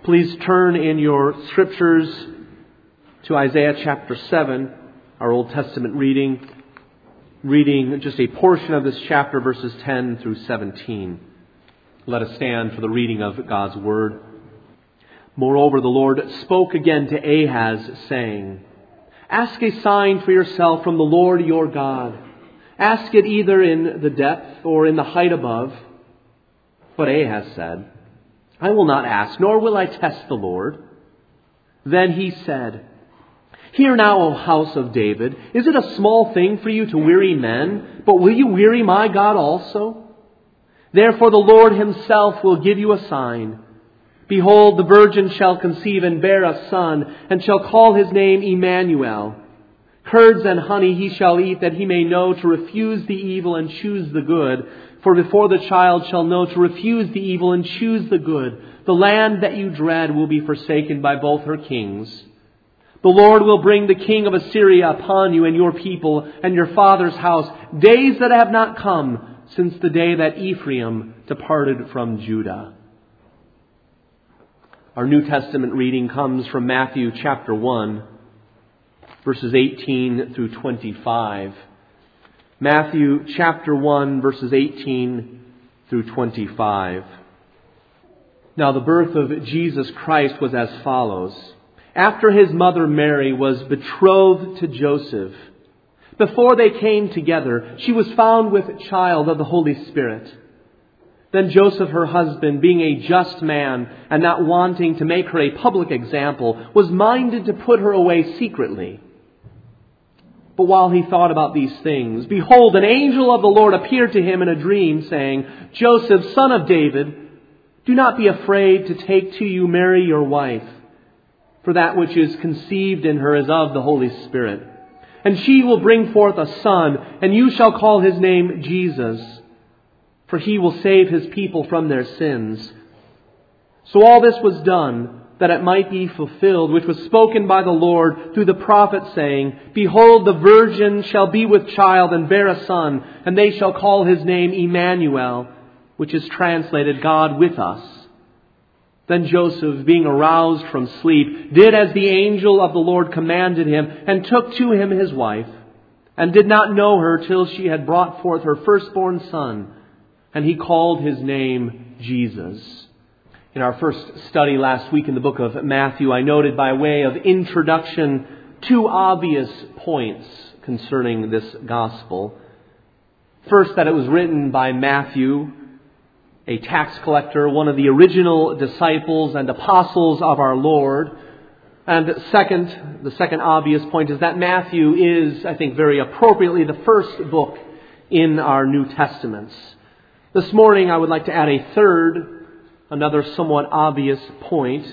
Please turn in your scriptures to Isaiah chapter 7, our Old Testament reading just a portion of this chapter, verses 10 through 17. Let us stand for the reading of God's Word. Moreover, the Lord spoke again to Ahaz, saying, "Ask a sign for yourself from the Lord your God. Ask it either in the depth or in the height above." But Ahaz said, "I will not ask, nor will I test the Lord." Then he said, "Hear now, O house of David, is it a small thing for you to weary men? But will you weary my God also? Therefore the Lord himself will give you a sign. Behold, the virgin shall conceive and bear a son, and shall call his name Emmanuel. Curds and honey he shall eat, that he may know to refuse the evil and choose the good. For before the child shall know to refuse the evil and choose the good, the land that you dread will be forsaken by both her kings. The Lord will bring the king of Assyria upon you and your people and your father's house, days that have not come since the day that Ephraim departed from Judah." Our New Testament reading comes from Matthew chapter 1, verses 18 through 25. Matthew chapter 1, verses 18 through 25. Now the birth of Jesus Christ was as follows. After his mother Mary was betrothed to Joseph, before they came together, she was found with child of the Holy Spirit. Then Joseph, her husband, being a just man and not wanting to make her a public example, was minded to put her away secretly. But while he thought about these things, behold, an angel of the Lord appeared to him in a dream, saying, "Joseph, son of David, do not be afraid to take to you Mary your wife, for that which is conceived in her is of the Holy Spirit. And she will bring forth a son, and you shall call his name Jesus, for he will save his people from their sins." So all this was done, that it might be fulfilled, which was spoken by the Lord through the prophet, saying, "Behold, the virgin shall be with child and bear a son, and they shall call his name Emmanuel," which is translated God with us. Then Joseph, being aroused from sleep, did as the angel of the Lord commanded him, and took to him his wife, and did not know her till she had brought forth her firstborn son, and he called his name Jesus. In our first study last week in the book of Matthew, I noted by way of introduction two obvious points concerning this gospel. First, that it was written by Matthew, a tax collector, one of the original disciples and apostles of our Lord. And the second obvious point is that Matthew is, I think very appropriately, the first book in our New Testaments. This morning I would like to add a third, another somewhat obvious point.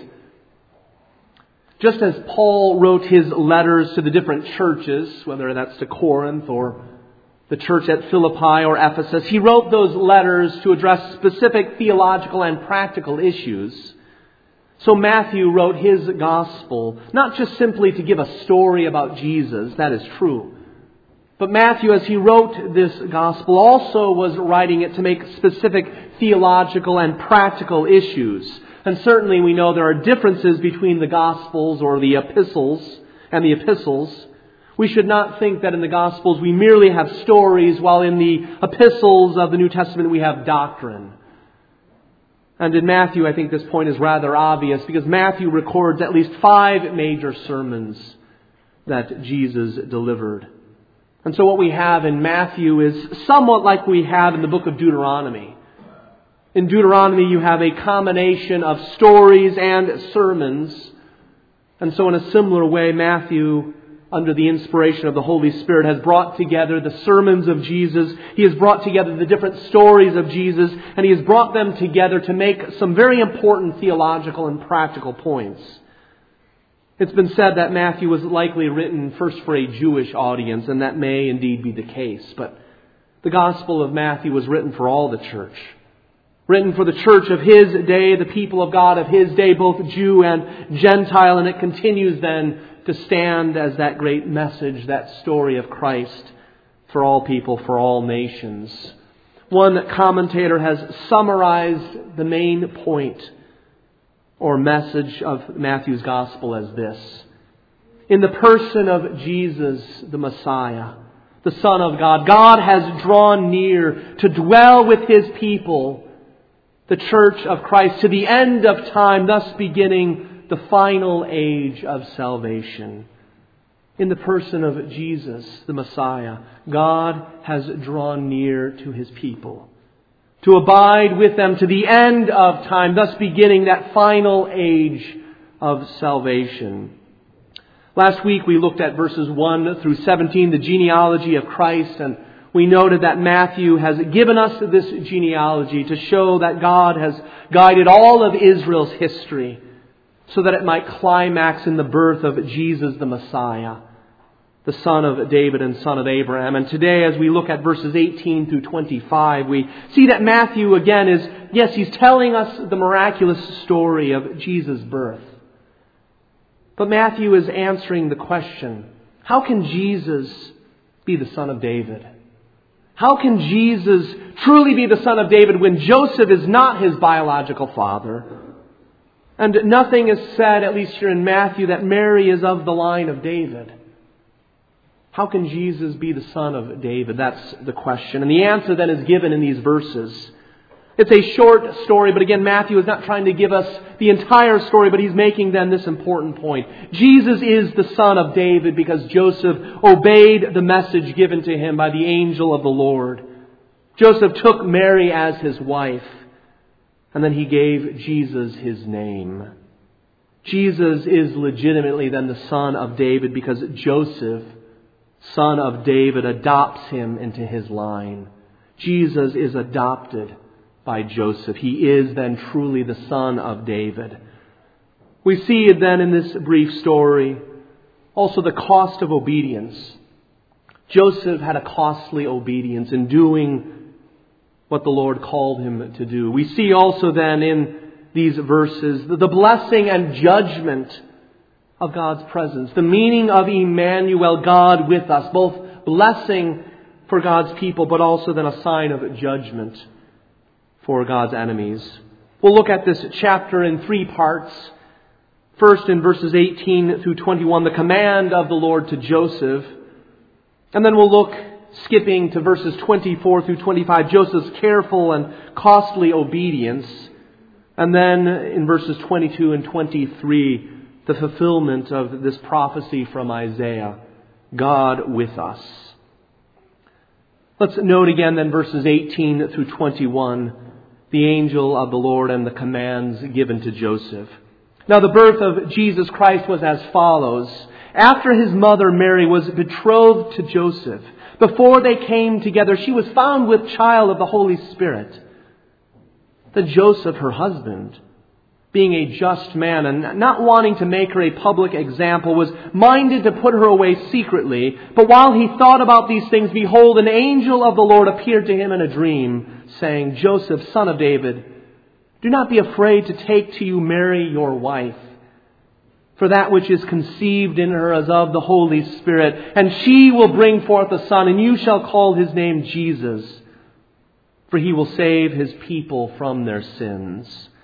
Just as Paul wrote his letters to the different churches, whether that's to Corinth or the church at Philippi or Ephesus, he wrote those letters to address specific theological and practical issues. So Matthew wrote his gospel, not just simply to give a story about Jesus, that is true. But Matthew, as he wrote this gospel, also was writing it to make specific theological and practical issues. And certainly we know there are differences between the gospels or the epistles and the epistles. We should not think that in the gospels we merely have stories, while in the epistles of the New Testament we have doctrine. And in Matthew, I think this point is rather obvious, because Matthew records at least 5 major sermons that Jesus delivered. And so what we have in Matthew is somewhat like we have in the book of Deuteronomy. In Deuteronomy you have a combination of stories and sermons. And so in a similar way, Matthew, under the inspiration of the Holy Spirit, has brought together the sermons of Jesus. He has brought together the different stories of Jesus, and he has brought them together to make some very important theological and practical points. It's been said that Matthew was likely written first for a Jewish audience, and that may indeed be the case. But the Gospel of Matthew was written for all the church. Written for the church of his day, the people of God of his day, both Jew and Gentile, and it continues then to stand as that great message, that story of Christ for all people, for all nations. One commentator has summarized the main point or message of Matthew's Gospel as this: in the person of Jesus, the Messiah, the Son of God, God has drawn near to dwell with His people, the Church of Christ, to the end of time, thus beginning the final age of salvation. In the person of Jesus, the Messiah, God has drawn near to His people, to abide with them to the end of time, thus beginning that final age of salvation. Last week we looked at verses 1 through 17, the genealogy of Christ, and we noted that Matthew has given us this genealogy to show that God has guided all of Israel's history so that it might climax in the birth of Jesus the Messiah, the son of David and son of Abraham. And today, as we look at verses 18 through 25, we see that Matthew again he's telling us the miraculous story of Jesus' birth. But Matthew is answering the question, how can Jesus be the son of David? How can Jesus truly be the son of David when Joseph is not his biological father? And nothing is said, at least here in Matthew, that Mary is of the line of David. How can Jesus be the son of David? That's the question. And the answer then is given in these verses. It's a short story, but again, Matthew is not trying to give us the entire story, but he's making then this important point. Jesus is the son of David because Joseph obeyed the message given to him by the angel of the Lord. Joseph took Mary as his wife, and then he gave Jesus his name. Jesus is legitimately then the son of David because Joseph, son of David, adopts him into his line. Jesus is adopted by Joseph. He is then truly the son of David. We see then in this brief story also the cost of obedience. Joseph had a costly obedience in doing what the Lord called him to do. We see also then in these verses the blessing and judgment of God's presence. The meaning of Emmanuel, God with us. Both blessing for God's people, but also then a sign of judgment for God's enemies. We'll look at this chapter in three parts. First, in verses 18 through 21, the command of the Lord to Joseph. And then we'll look, skipping to verses 24 through 25, Joseph's careful and costly obedience. And then in verses 22 and 23, the fulfillment of this prophecy from Isaiah, God with us. Let's note again then verses 18 through 21, the angel of the Lord and the commands given to Joseph. Now the birth of Jesus Christ was as follows. After his mother Mary was betrothed to Joseph, before they came together, she was found with child of the Holy Spirit. Then Joseph, her husband, being a just man and not wanting to make her a public example, was minded to put her away secretly. But while he thought about these things, behold, an angel of the Lord appeared to him in a dream, saying, Joseph, son of David, do not be afraid to take to you Mary, your wife. For that which is conceived in her is of the Holy Spirit, and she will bring forth a son, and you shall call his name Jesus, for he will save his people from their sins.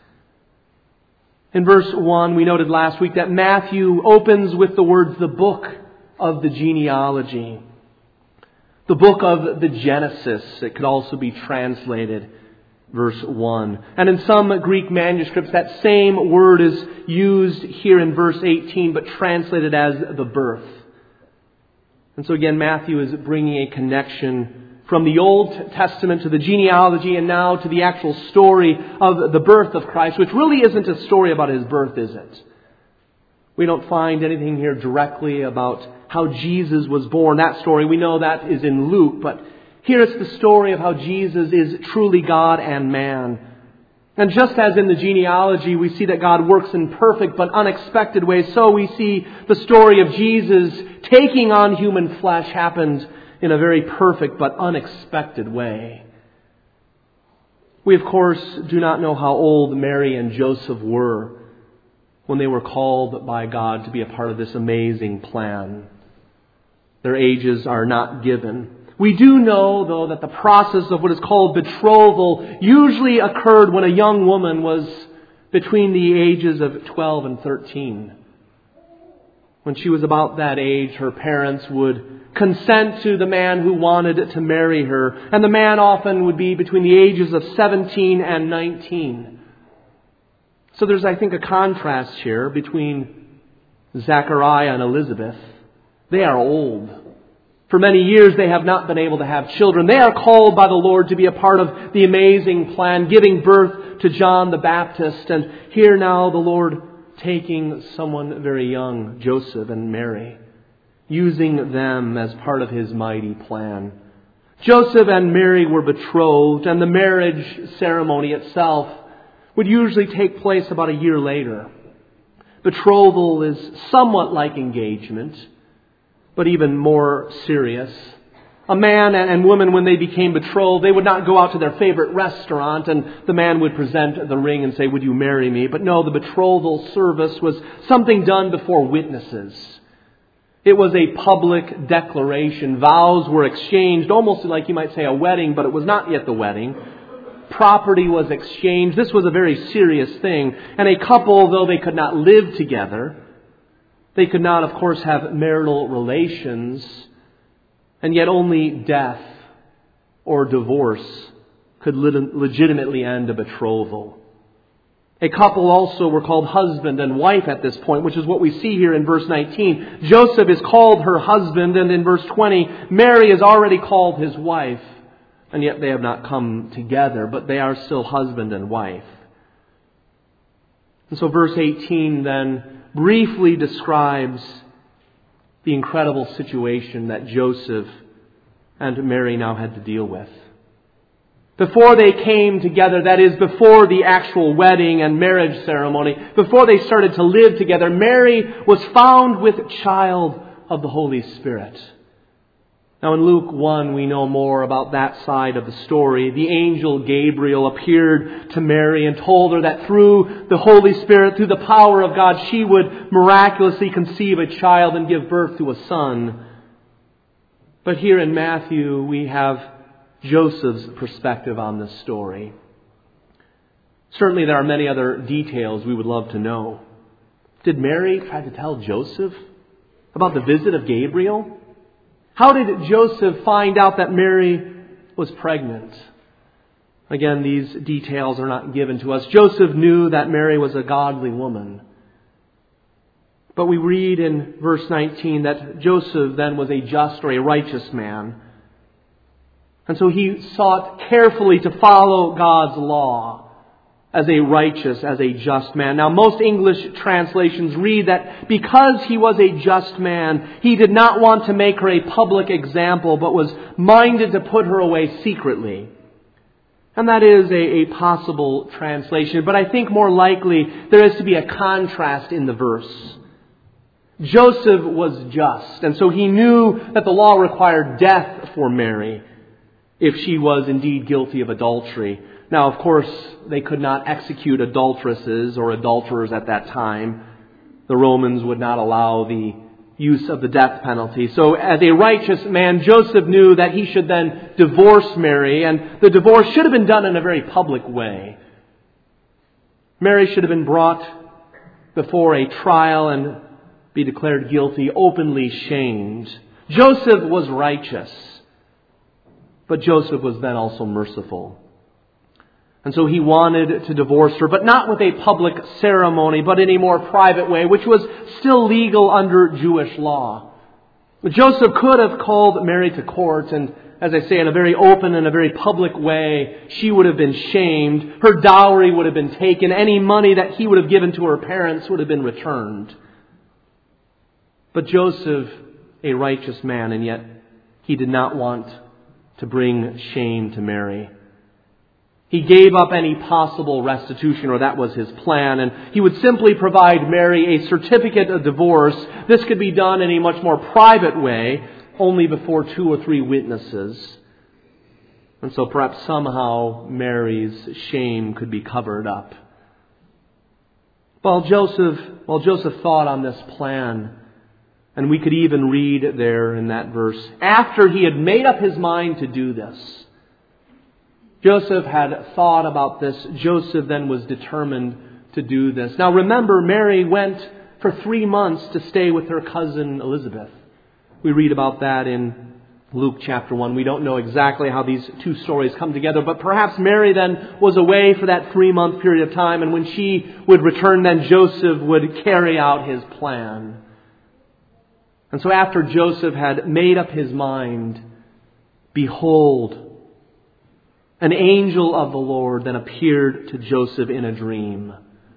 In verse 1, we noted last week that Matthew opens with the words, the book of the genealogy. The book of the Genesis, it could also be translated, verse 1. And in some Greek manuscripts, that same word is used here in verse 18, but translated as the birth. And so again, Matthew is bringing a connection from the Old Testament to the genealogy and now to the actual story of the birth of Christ, which really isn't a story about his birth, is it? We don't find anything here directly about how Jesus was born. That story, we know that is in Luke, but here it's the story of how Jesus is truly God and man. And just as in the genealogy, we see that God works in perfect but unexpected ways, so we see the story of Jesus taking on human flesh happened in a very perfect but unexpected way. We, of course, do not know how old Mary and Joseph were when they were called by God to be a part of this amazing plan. Their ages are not given. We do know, though, that the process of what is called betrothal usually occurred when a young woman was between the ages of 12 and 13. When she was about that age, her parents would consent to the man who wanted to marry her. And the man often would be between the ages of 17 and 19. So there's, I think, a contrast here between Zechariah and Elizabeth. They are old. For many years they have not been able to have children. They are called by the Lord to be a part of the amazing plan, giving birth to John the Baptist. And here now the Lord taking someone very young, Joseph and Mary, using them as part of His mighty plan. Joseph and Mary were betrothed, and the marriage ceremony itself would usually take place about a year later. Betrothal is somewhat like engagement, but even more serious. A man and woman, when they became betrothed, they would not go out to their favorite restaurant and the man would present the ring and say, "Would you marry me?" But no, the betrothal service was something done before witnesses. It was a public declaration. Vows were exchanged, almost like you might say a wedding, but it was not yet the wedding. Property was exchanged. This was a very serious thing. And a couple, though they could not live together, they could not, of course, have marital relations, and yet only death or divorce could legitimately end a betrothal. A couple also were called husband and wife at this point, which is what we see here in verse 19. Joseph is called her husband, and in verse 20, Mary is already called his wife. And yet they have not come together, but they are still husband and wife. And so verse 18 then briefly describes the incredible situation that Joseph and Mary now had to deal with. Before they came together, that is, before the actual wedding and marriage ceremony, before they started to live together, Mary was found with child of the Holy Spirit. Now in Luke 1, we know more about that side of the story. The angel Gabriel appeared to Mary and told her that through the Holy Spirit, through the power of God, she would miraculously conceive a child and give birth to a son. But here in Matthew, we have Joseph's perspective on this story. Certainly there are many other details we would love to know. Did Mary try to tell Joseph about the visit of Gabriel? How did Joseph find out that Mary was pregnant? Again, these details are not given to us. Joseph knew that Mary was a godly woman. But we read in verse 19 that Joseph then was a just or a righteous man. And so he sought carefully to follow God's law as a righteous, as a just man. Now, most English translations read that because he was a just man, he did not want to make her a public example, but was minded to put her away secretly. And that is a possible translation. But I think more likely there is to be a contrast in the verse. Joseph was just, and so he knew that the law required death for Mary if she was indeed guilty of adultery. Now, of course, they could not execute adulteresses or adulterers at that time. The Romans would not allow the use of the death penalty. So as a righteous man, Joseph knew that he should then divorce Mary, and the divorce should have been done in a very public way. Mary should have been brought before a trial and be declared guilty, openly shamed. Joseph was righteous, but Joseph was then also merciful. And so he wanted to divorce her, but not with a public ceremony, but in a more private way, which was still legal under Jewish law. Joseph could have called Mary to court, and as I say, in a very open and a very public way, she would have been shamed. Her dowry would have been taken. Any money that he would have given to her parents would have been returned. But Joseph, a righteous man, and yet he did not want to bring shame to Mary. He gave up any possible restitution, or that was his plan, and he would simply provide Mary a certificate of divorce. This could be done in a much more private way, only before 2 or 3 witnesses. And so perhaps somehow Mary's shame could be covered up. While Joseph thought on this plan, and we could even read there in that verse, after he had made up his mind to do this, Joseph had thought about this. Joseph then was determined to do this. Now remember, Mary went for 3 months to stay with her cousin Elizabeth. We read about that in Luke chapter 1. We don't know exactly how these two stories come together, but perhaps Mary then was away for that 3-month period of time, and when she would return, then Joseph would carry out his plan. And so after Joseph had made up his mind, behold, an angel of the Lord then appeared to Joseph in a dream.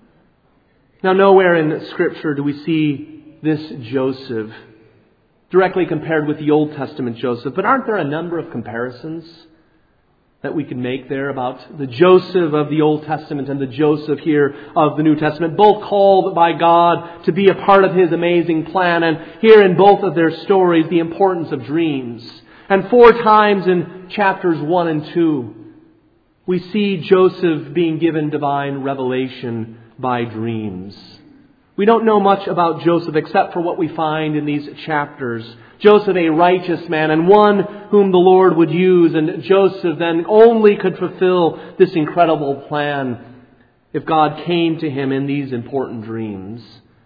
Now nowhere in Scripture do we see this Joseph directly compared with the Old Testament Joseph. But aren't there a number of comparisons that we can make there about the Joseph of the Old Testament and the Joseph here of the New Testament, both called by God to be a part of His amazing plan, and here in both of their stories the importance of dreams. And 4 times in chapters 1 and 2 we see Joseph being given divine revelation by dreams. We don't know much about Joseph except for what we find in these chapters. Joseph, a righteous man and one whom the Lord would use, and Joseph then only could fulfill this incredible plan if God came to him in these important dreams.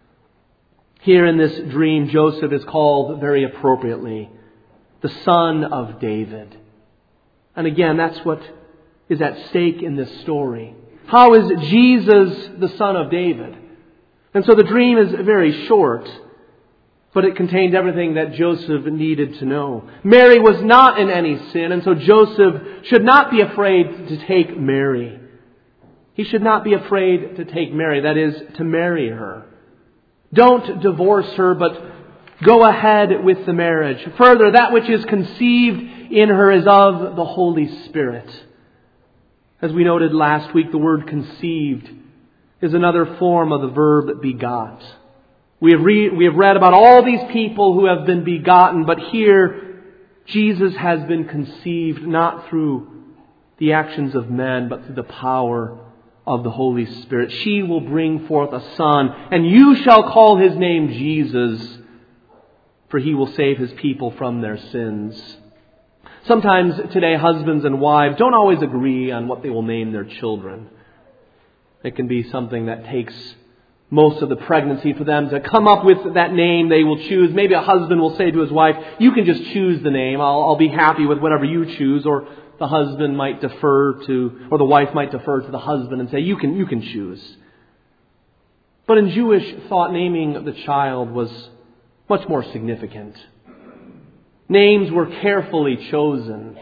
Here in this dream, Joseph is called very appropriately the son of David. And again, that's what is at stake in this story. How is Jesus the son of David? And so the dream is very short, but it contained everything that Joseph needed to know. Mary was not in any sin, and so Joseph should not be afraid to take Mary. He should not be afraid to take Mary, that is, to marry her. Don't divorce her, but go ahead with the marriage. Further, that which is conceived in her is of the Holy Spirit. As we noted last week, the word conceived is another form of the verb begot. We have read about all these people who have been begotten, but here Jesus has been conceived not through the actions of men, but through the power of the Holy Spirit. She will bring forth a son, and you shall call his name Jesus, for he will save his people from their sins. Sometimes today, husbands and wives don't always agree on what they will name their children. It can be something that takes most of the pregnancy for them to come up with that name they will choose. Maybe a husband will say to his wife, you can just choose the name. I'll be happy with whatever you choose. Or the husband might defer to, or the wife might defer to the husband and say, you can choose. But in Jewish thought, naming the child was much more significant. Names were carefully chosen.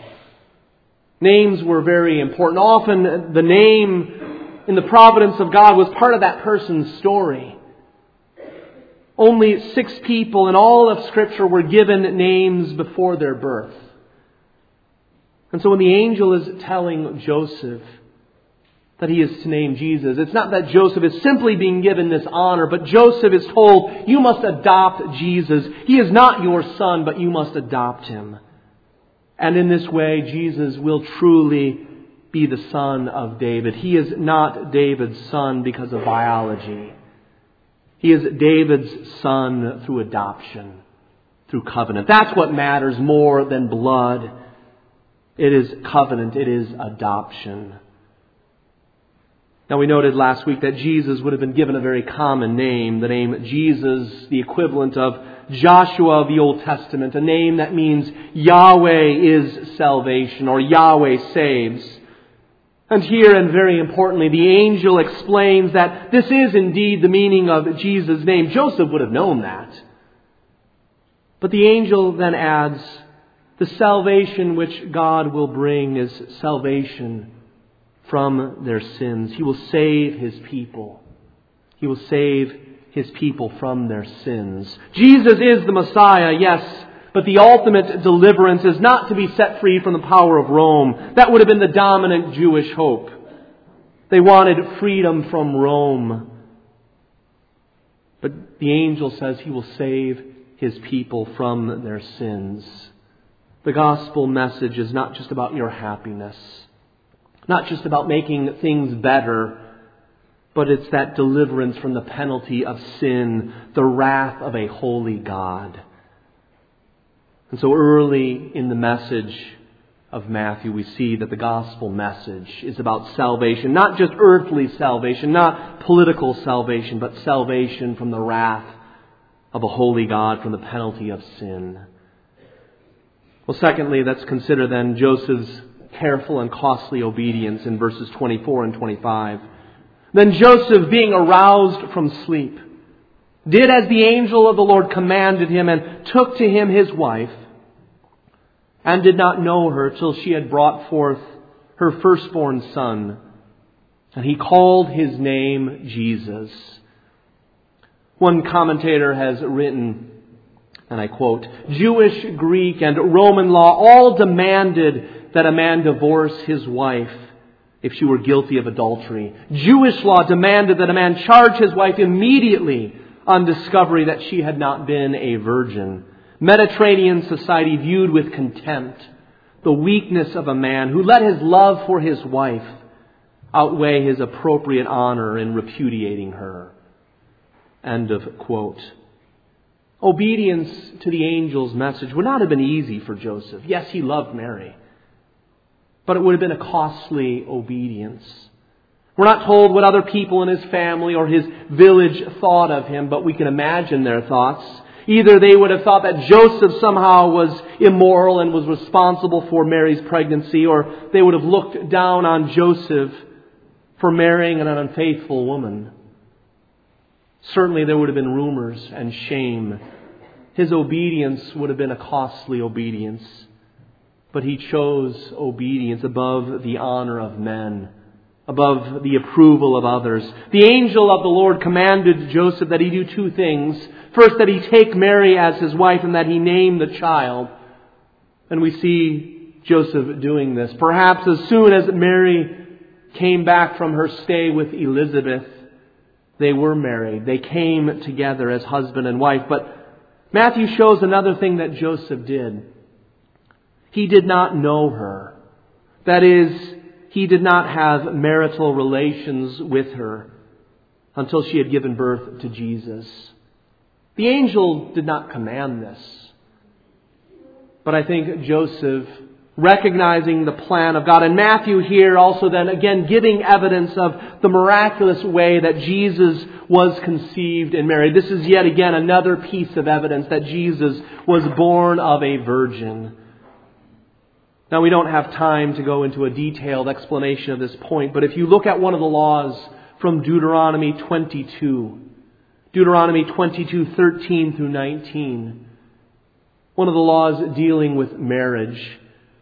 Names were very important. Often the name in the providence of God was part of that person's story. Only 6 people in all of Scripture were given names before their birth. And so when the angel is telling Joseph that he is to name Jesus, it's not that Joseph is simply being given this honor, but Joseph is told, you must adopt Jesus. He is not your son, but you must adopt him. And in this way, Jesus will truly be the son of David. He is not David's son because of biology. He is David's son through adoption, through covenant. That's what matters more than blood. It is covenant. It is adoption. Now we noted last week that Jesus would have been given a very common name. The name Jesus, the equivalent of Joshua of the Old Testament. A name that means Yahweh is salvation, or Yahweh saves. And here, and very importantly, the angel explains that this is indeed the meaning of Jesus' name. Joseph would have known that. But the angel then adds, the salvation which God will bring is salvation from their sins. He will save His people. He will save His people from their sins. Jesus is the Messiah, yes, but the ultimate deliverance is not to be set free from the power of Rome. That would have been the dominant Jewish hope. They wanted freedom from Rome. But the angel says He will save His people from their sins. The gospel message is not just about your happiness, not just about making things better, but it's that deliverance from the penalty of sin, the wrath of a holy God. And so early in the message, of Matthew, we see that the gospel message is about salvation, not just earthly salvation, not political salvation, but salvation from the wrath of a holy God, from the penalty of sin. Well, secondly, let's consider then Joseph's careful and costly obedience in verses 24 and 25. Then Joseph, being aroused from sleep, did as the angel of the Lord commanded him, and took to him his wife, and did not know her till she had brought forth her firstborn son. And he called his name Jesus. One commentator has written, and I quote, "Jewish, Greek, and Roman law all demanded that a man divorce his wife if she were guilty of adultery. Jewish law demanded that a man charge his wife immediately on discovery that she had not been a virgin. Mediterranean society viewed with contempt the weakness of a man who let his love for his wife outweigh his appropriate honor in repudiating her." End of quote. Obedience to the angel's message would not have been easy for Joseph. Yes, he loved Mary, but it would have been a costly obedience. We're not told what other people in his family or his village thought of him, but we can imagine their thoughts. Either they would have thought that Joseph somehow was immoral and was responsible for Mary's pregnancy, or they would have looked down on Joseph for marrying an unfaithful woman. Certainly there would have been rumors and shame. His obedience would have been a costly obedience, but he chose obedience above the honor of men, above the approval of others. The angel of the Lord commanded Joseph that he do two things. First, that he take Mary as his wife, and that he name the child. And we see Joseph doing this. Perhaps as soon as Mary came back from her stay with Elizabeth, they were married. They came together as husband and wife. But Matthew shows another thing that Joseph did. He did not know her. That is, he did not have marital relations with her until she had given birth to Jesus. The angel did not command this. But I think Joseph, recognizing the plan of God, and Matthew here also then again giving evidence of the miraculous way that Jesus was conceived in Mary. This is yet again another piece of evidence that Jesus was born of a virgin. Now, we don't have time to go into a detailed explanation of this point, but if you look at one of the laws from Deuteronomy 22, Deuteronomy 22:13 through 19, one of the laws dealing with marriage.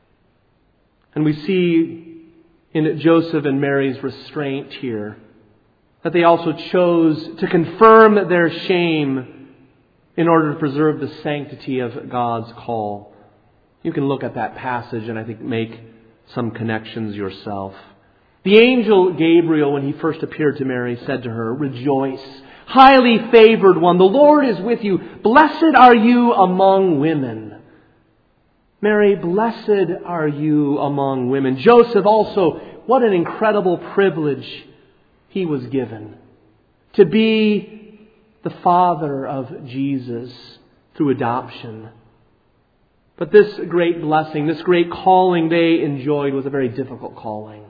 And we see in Joseph and Mary's restraint here that they also chose to confirm their shame in order to preserve the sanctity of God's call. You can look at that passage and I think make some connections yourself. The angel Gabriel, when he first appeared to Mary, said to her, "Rejoice, highly favored one, the Lord is with you. Blessed are you among women." Mary, blessed are you among women. Joseph also, what an incredible privilege he was given. To be the father of Jesus through adoption. But this great blessing, this great calling they enjoyed was a very difficult calling.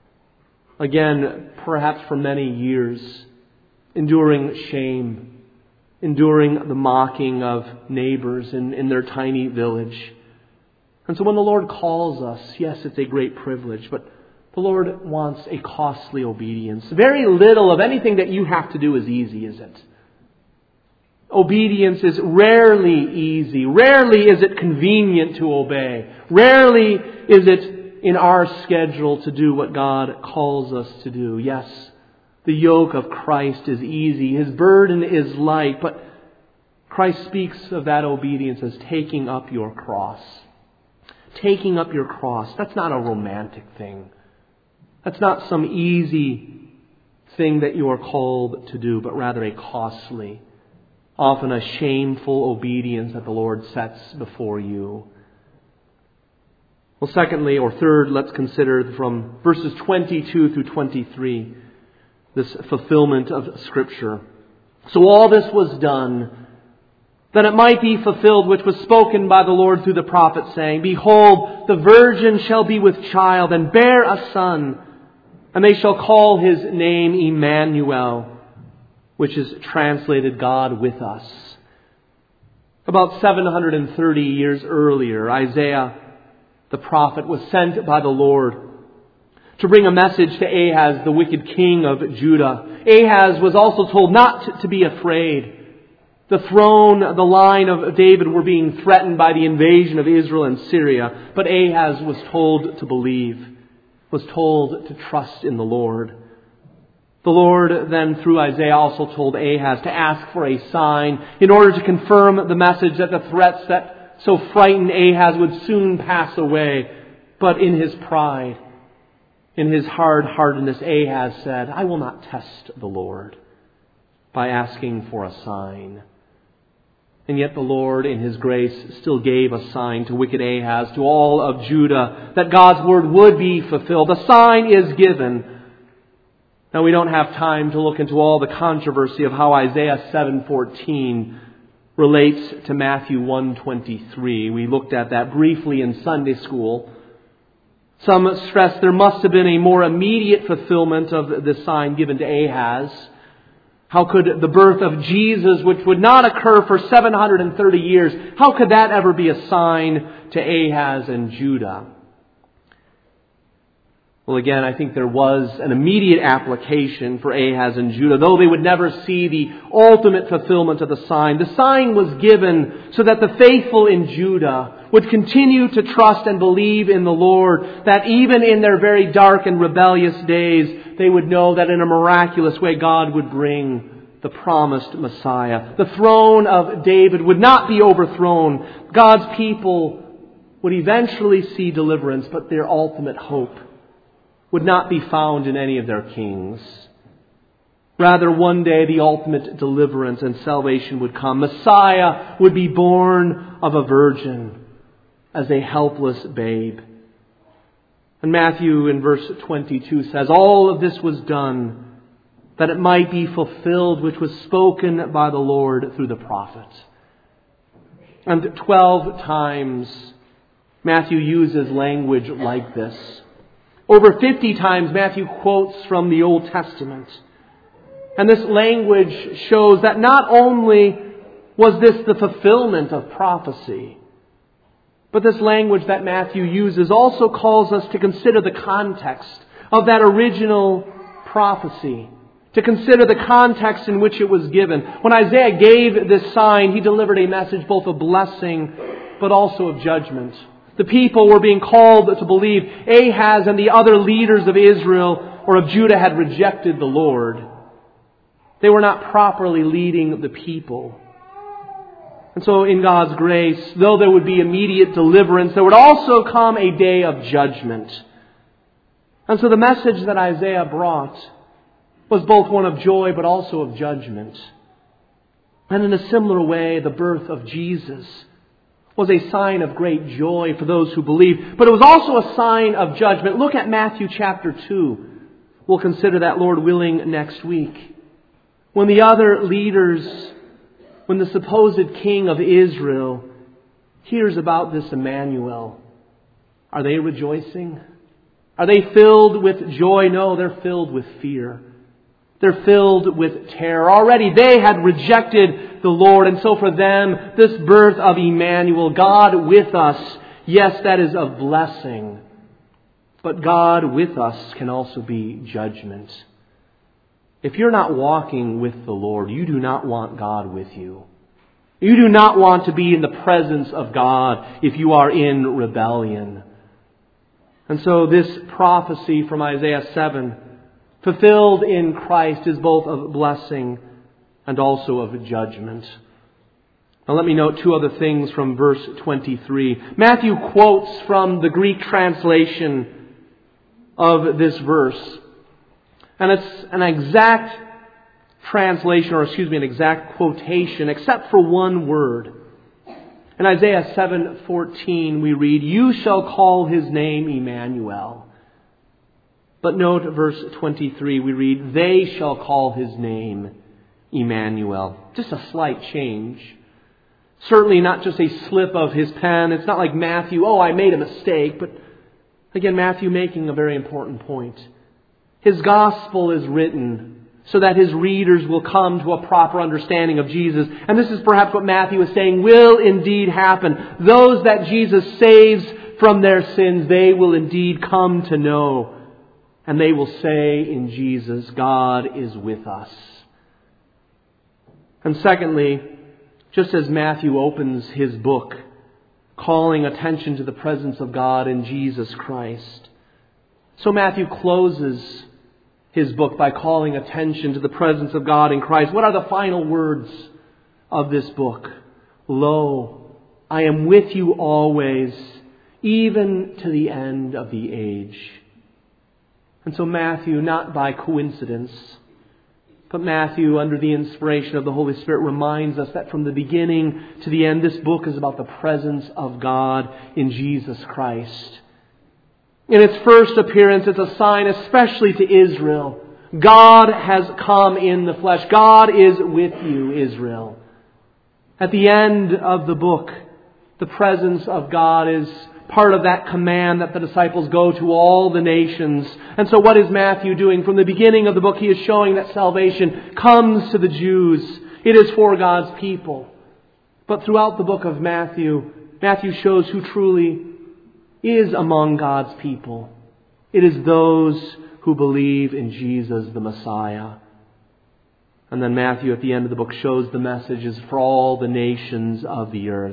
Again, perhaps for many years, enduring shame, enduring the mocking of neighbors in their tiny village. And so when the Lord calls us, yes, it's a great privilege, but the Lord wants a costly obedience. Very little of anything that you have to do is easy, is it? Obedience is rarely easy. Rarely is it convenient to obey. Rarely is it in our schedule to do what God calls us to do. Yes, the yoke of Christ is easy. His burden is light. But Christ speaks of that obedience as taking up your cross. Taking up your cross. That's not a romantic thing. That's not some easy thing that you are called to do, but rather a costly, often a shameful obedience that the Lord sets before you. Well, secondly, or third, let's consider from verses 22 through 23, this fulfillment of Scripture. So all this was done, that it might be fulfilled which was spoken by the Lord through the prophet, saying, "Behold, the virgin shall be with child and bear a son, and they shall call his name Emmanuel, which is translated God with us. About 730 years earlier, Isaiah, the prophet, was sent by the Lord to bring a message to Ahaz, the wicked king of Judah. Ahaz was also told not to be afraid. The throne, the line of David were being threatened by the invasion of Israel and Syria. But Ahaz was told to believe, was told to trust in the Lord. The Lord then, through Isaiah, also told Ahaz to ask for a sign in order to confirm the message that the threats that so frightened Ahaz would soon pass away. But in his pride, in his hard-heartedness, Ahaz said, "I will not test the Lord by asking for a sign." And yet the Lord, in His grace, still gave a sign to wicked Ahaz, to all of Judah, that God's word would be fulfilled. The sign is given. Now, we don't have time to look into all the controversy of how Isaiah 7:14 relates to Matthew 1:23. We looked at that briefly in Sunday school. Some stress there must have been a more immediate fulfillment of the sign given to Ahaz. How could the birth of Jesus, which would not occur for 730 years, how could that ever be a sign to Ahaz and Judah? Well, again, I think there was an immediate application for Ahaz and Judah, though they would never see the ultimate fulfillment of the sign. The sign was given so that the faithful in Judah would continue to trust and believe in the Lord, that even in their very dark and rebellious days, they would know that in a miraculous way God would bring the promised Messiah. The throne of David would not be overthrown. God's people would eventually see deliverance, but their ultimate hope would not be found in any of their kings. Rather, one day the ultimate deliverance and salvation would come. Messiah would be born of a virgin as a helpless babe. And Matthew in verse 22 says, "All of this was done that it might be fulfilled which was spoken by the Lord through the prophet." And 12 times Matthew uses language like this. Over 50 times Matthew quotes from the Old Testament. And this language shows that not only was this the fulfillment of prophecy, but this language that Matthew uses also calls us to consider the context of that original prophecy, to consider the context in which it was given. When Isaiah gave this sign, he delivered a message both of blessing but also of judgment. The people were being called to believe. Ahaz and the other leaders of Israel or of Judah had rejected the Lord. They were not properly leading the people. And so in God's grace, though there would be immediate deliverance, there would also come a day of judgment. And so the message that Isaiah brought was both one of joy but also of judgment. And in a similar way, the birth of Jesus was a sign of great joy for those who believe, but it was also a sign of judgment. Look at Matthew chapter 2. We'll consider that, Lord willing, next week. When the other leaders, when the supposed king of Israel hears about this Emmanuel, are they rejoicing? Are they filled with joy? No, they're filled with fear. They're filled with terror. Already they had rejected the Lord, and so for them, this birth of Emmanuel, God with us, yes, that is of blessing. But God with us can also be judgment. If you're not walking with the Lord, you do not want God with you. You do not want to be in the presence of God if you are in rebellion. And so this prophecy from Isaiah 7, fulfilled in Christ, is both of blessing and also of judgment. Now let me note two other things from verse 23. Matthew quotes from the Greek translation of this verse. And it's an exact translation, an exact quotation, except for one word. In Isaiah 7:14 we read, "You shall call his name Emmanuel." But note verse 23, we read, "They shall call his name Emmanuel." Just a slight change. Certainly not just a slip of his pen. It's not like Matthew, I made a mistake. But again, Matthew making a very important point. His gospel is written so that his readers will come to a proper understanding of Jesus. And this is perhaps what Matthew is saying will indeed happen. Those that Jesus saves from their sins, they will indeed come to know. And they will say in Jesus, God is with us. And secondly, just as Matthew opens his book, calling attention to the presence of God in Jesus Christ, so Matthew closes his book by calling attention to the presence of God in Christ. What are the final words of this book? Lo, I am with you always, even to the end of the age. And so Matthew, not by coincidence, but Matthew, under the inspiration of the Holy Spirit, reminds us that from the beginning to the end, this book is about the presence of God in Jesus Christ. In its first appearance, it's a sign especially to Israel. God has come in the flesh. God is with you, Israel. At the end of the book, the presence of God is part of that command that the disciples go to all the nations. And so what is Matthew doing? From the beginning of the book, he is showing that salvation comes to the Jews. It is for God's people. But throughout the book of Matthew, Matthew shows who truly is among God's people. It is those who believe in Jesus the Messiah. And then Matthew at the end of the book shows the messages for all the nations of the earth.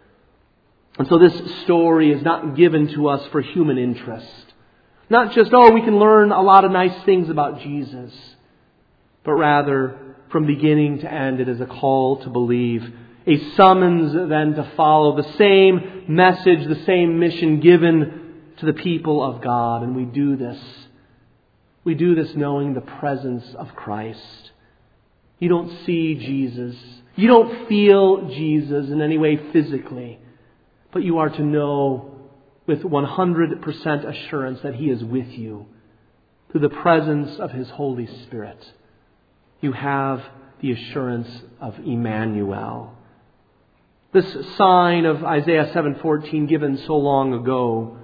And so this story is not given to us for human interest. Not just, we can learn a lot of nice things about Jesus. But rather, from beginning to end, it is a call to believe. A summons then to follow the same message, the same mission given to the people of God. And we do this. We do this knowing the presence of Christ. You don't see Jesus. You don't feel Jesus in any way physically. But you are to know with 100% assurance that He is with you through the presence of His Holy Spirit. You have the assurance of Emmanuel. This sign of Isaiah 7:14 given so long ago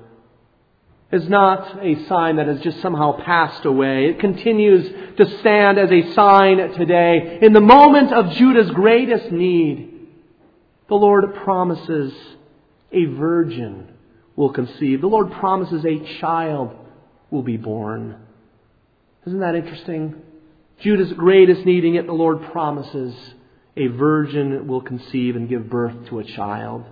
is not a sign that has just somehow passed away. It continues to stand as a sign today. In the moment of Judah's greatest need, the Lord promises a virgin will conceive. The Lord promises a child will be born. Isn't that interesting? Judah's greatest need, and yet the Lord promises a virgin will conceive and give birth to a child.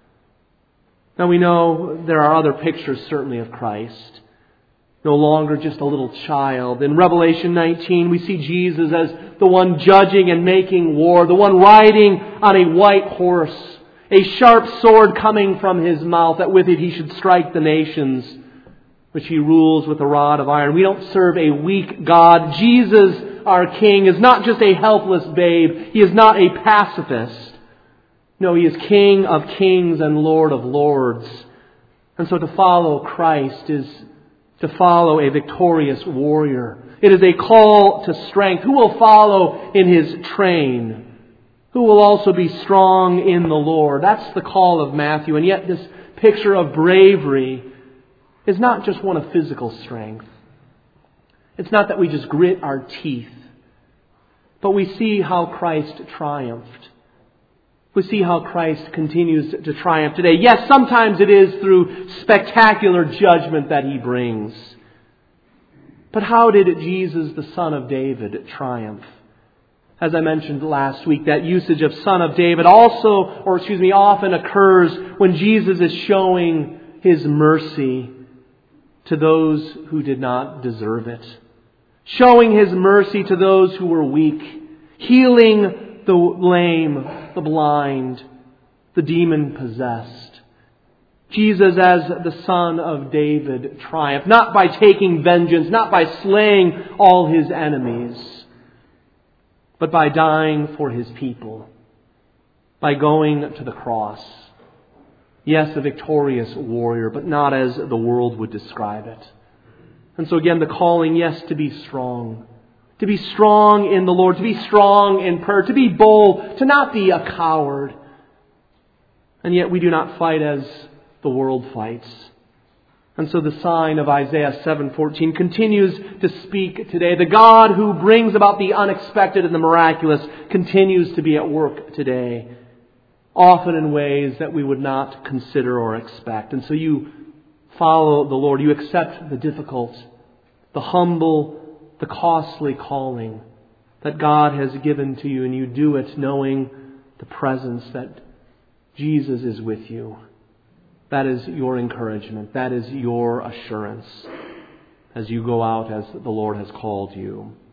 Now we know there are other pictures certainly of Christ. No longer just a little child. In Revelation 19 we see Jesus as the one judging and making war. The one riding on a white horse. A sharp sword coming from His mouth, that with it He should strike the nations, which He rules with a rod of iron. We don't serve a weak God. Jesus, our King, is not just a helpless babe. He is not a pacifist. No, He is King of kings and Lord of lords. And so to follow Christ is to follow a victorious warrior. It is a call to strength. Who will follow in His train? Who will also be strong in the Lord? That's the call of Matthew. And yet this picture of bravery is not just one of physical strength. It's not that we just grit our teeth. But we see how Christ triumphed. We see how Christ continues to triumph today. Yes, sometimes it is through spectacular judgment that He brings. But how did Jesus, the Son of David, triumph? As I mentioned last week, that usage of Son of David often occurs when Jesus is showing His mercy to those who did not deserve it. Showing His mercy to those who were weak. Healing the lame, the blind, the demon-possessed. Jesus, as the Son of David, triumphed. Not by taking vengeance, not by slaying all His enemies, but by dying for His people, by going to the cross. Yes, a victorious warrior, but not as the world would describe it. And so again, the calling, yes, to be strong. To be strong in the Lord, to be strong in prayer, to be bold, to not be a coward. And yet we do not fight as the world fights. And so the sign of Isaiah 7:14 continues to speak today. The God who brings about the unexpected and the miraculous continues to be at work today, often in ways that we would not consider or expect. And so you follow the Lord. You accept the difficult, the humble, the costly calling that God has given to you, and you do it knowing the presence that Jesus is with you. That is your encouragement. That is your assurance as you go out as the Lord has called you.